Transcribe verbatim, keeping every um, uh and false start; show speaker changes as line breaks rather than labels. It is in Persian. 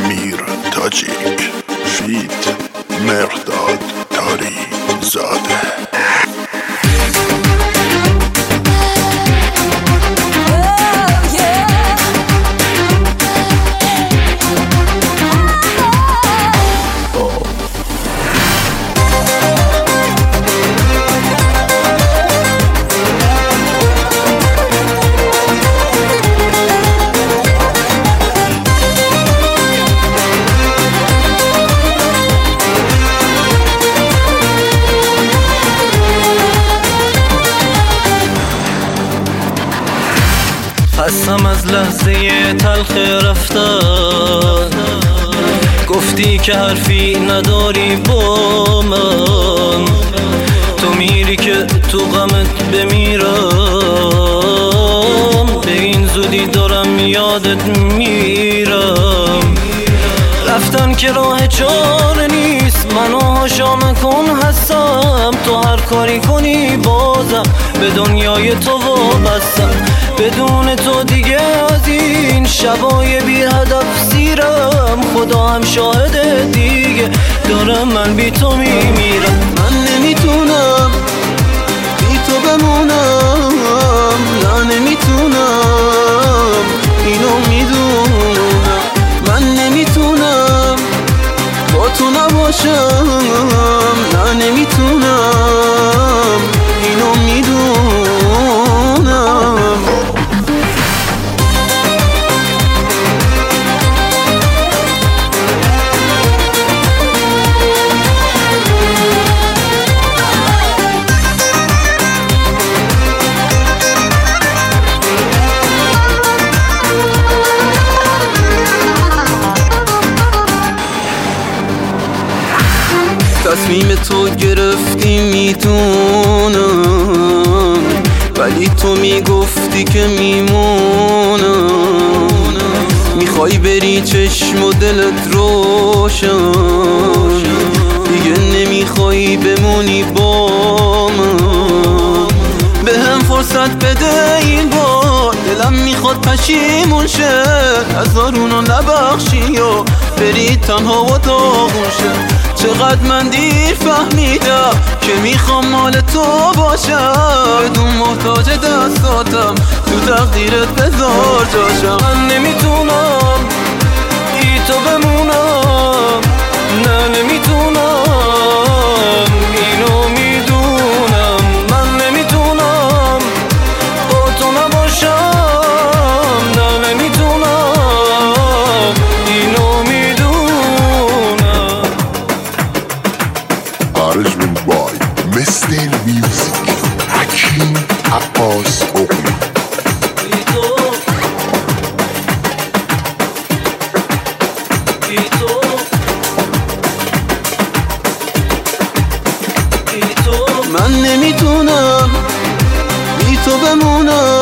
امیر تاجیک فیت مرداد داری زاده.
خستم از لحظه تلخ رفتن، گفتی که حرفی نداری با من، تو میری که تو غمت بمیرم، به این زودی دارم یادت میرم. رفتن که راه چاره نیست، منو هاشا نکن هستم، تو هر کاری کنی بازم به دنیای تو وابستم. بدون تو دیگه از این شبای بی هدف سیرم، خدا هم شاهده دیگه دارم من بی تو میمیرم.
من نمیتونم بی تو بمونم، نه نمیتونم اینو میدونم. من نمیتونم با تو نباشم، نه نمیتونم اینو میدونم. تصمیم تو گرفتی میدونم، ولی تو میگفتی که میمونم. میخوای بری چشم و دلت روشن، دیگه نمیخوای بمونی با من. به هم فرصت بده این بار، دلم میخواد پشیمون شه، هزارونو نبخشی و بری تنها و داغون شه. چقدر من دیر فهمیدم که میخوام مال تو باشم، بدون محتاج دستاتم تو تقدیرت بذار جاشم.
من نمیتونم بی تو بمونم، نه نمیتونم اینو میدونم. من نمیتونم با تو نباشم، نه نمیتونم اینو میدونم.
Arrangement by Mister Music حکیم عباس اغلو.
من نمیتونم بی تو بمونم،